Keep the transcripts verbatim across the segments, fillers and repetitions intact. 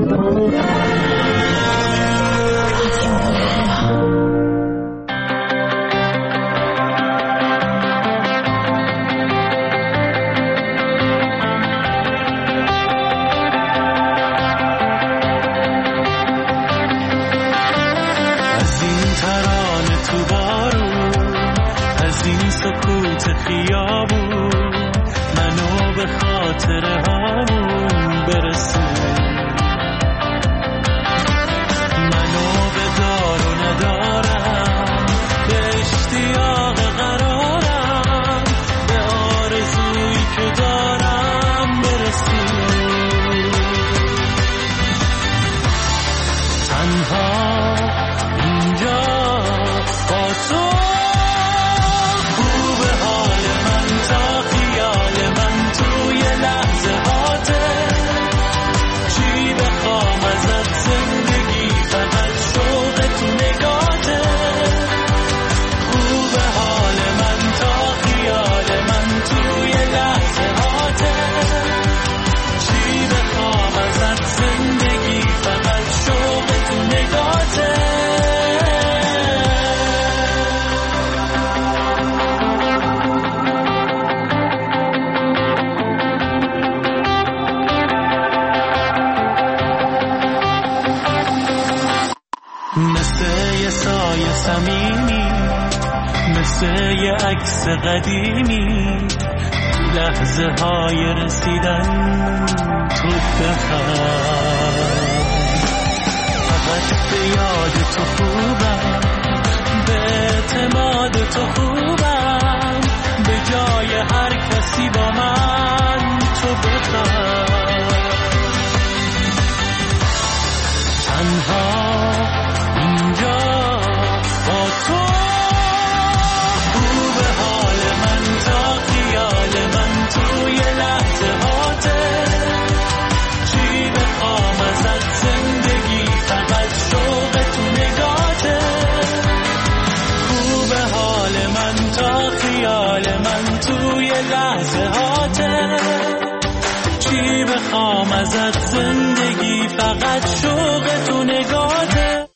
قدیمی لحظه های رسیدن تو بخواه، فقط به یاد تو خوبم، به اعتماد تو خوبم، به جای هر کسی با من تو بخواه. تنها اینجا با تو توی لحظه هاته، چی بخوام ازت زندگی، فقط شوق تو نگاته. خوب حال من تا خیال من توی لحظه هاته، چی بخوام ازت زندگی، فقط شوق تو نگاته.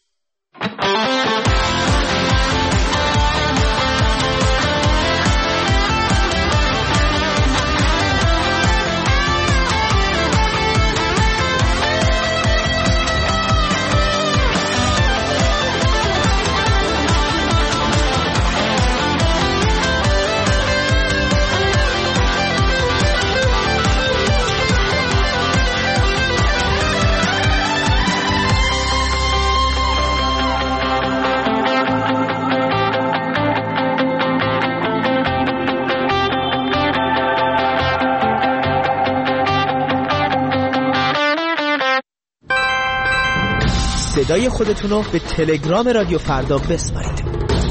صدای خودتون رو به تلگرام رادیو فردا بسپارید.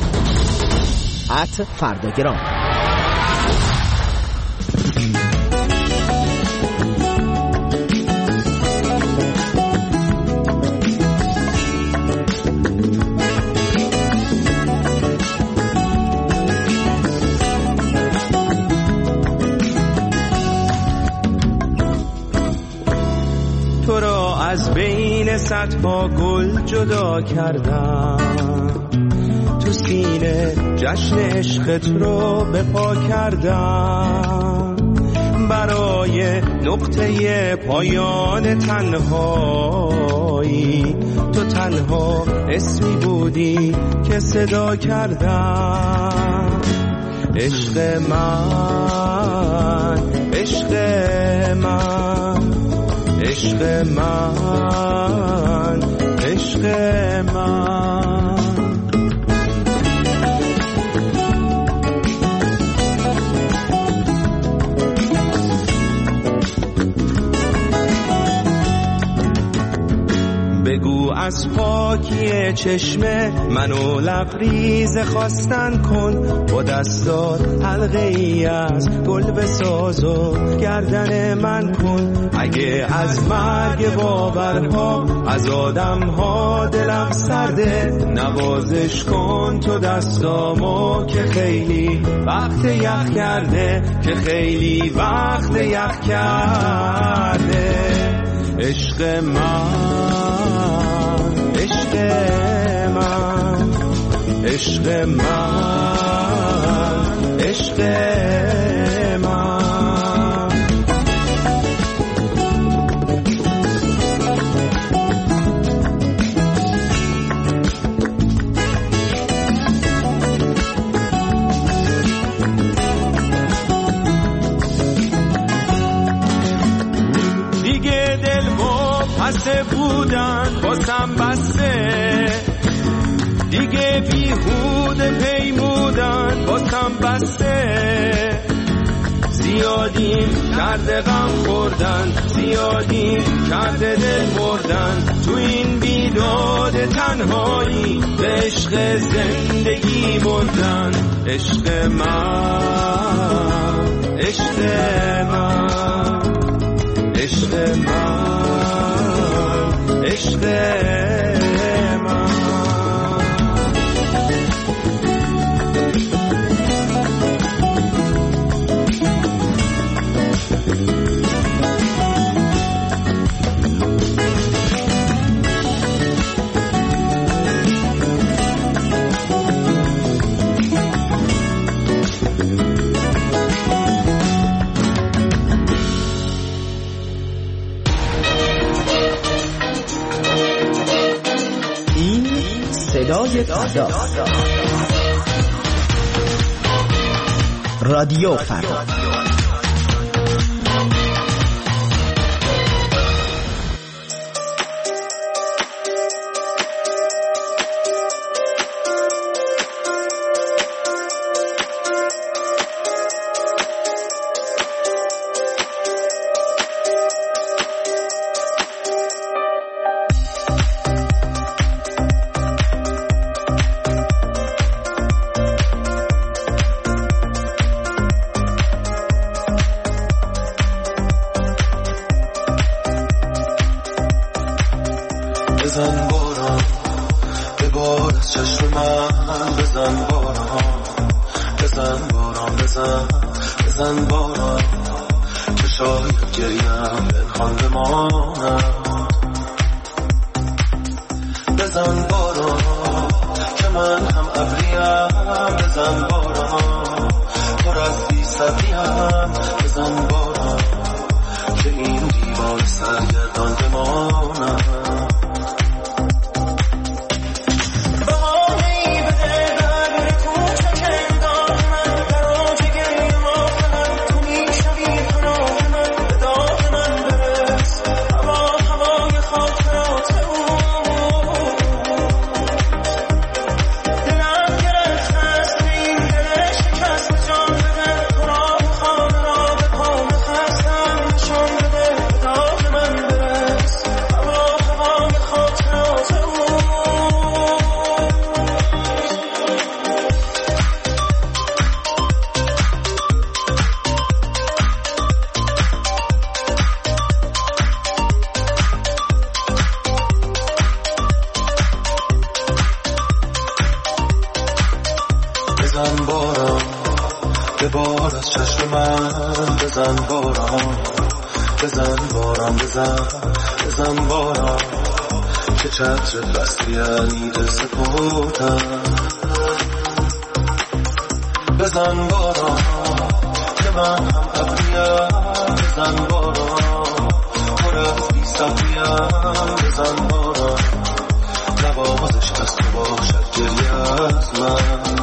ات فرداگرام. تو را از بین صدها گل جدا کردم، تو سینه جشن عشقت رو به پا کردم. برای نقطه پایان تنهایی تو تنها اسمی بودی که صدا کردم. عشق من، عشق من، عشق من، عشق من. بگو از پاکی چشمه منو لبریز خواستن کن، با دستات حلقه ای از گل بساز و گردن من کن. اگه از مرگ باورها از آدم ها دلم سرده، نوازش کن تو دستامو که خیلی وقت یخ کرده، که خیلی وقت یخ کرده. عشق من، عشق من، عشق من، عشق من. بسته بودن باسم بسته، دیگه بیهوده پیمودن باسم بسته. زیادیم کرده غم خوردن، زیادیم کرده دل مردن، تو این بیداد تنهایی به عشق زندگی بردن. عشق من، عشق من، عشق من، عشق من. صدای فردا، رادیو فردا. بزن باران به بار از چشم من، بزن باران، بزن باران، بزن بزن باران که شاید گریم پنهان بمانم. بزن باران که من هم ابریم، بزن باران پر از بی صبریم، بزن باران که این دیوار سرگردان بمانم. بزن باران به بار از چشم من، بزن باران، بزن باران، بزن بزن باران که چتر بستی علیده سپردم. بزن باران که من هم ابریم، بزن باران پر از بی صبریم، بزن باران نوازش از تو باشد گریه از من.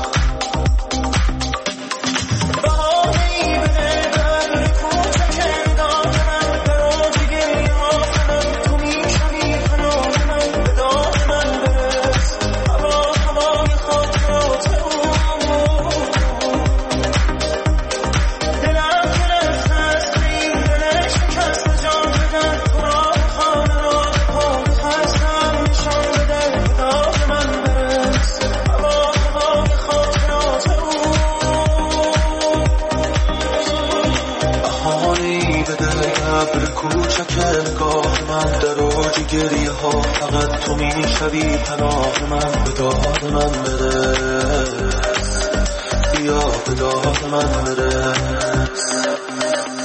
من در اوج گریه ها فقط تو میشوی پناه من، به داد من برس، بیا به داد من برس.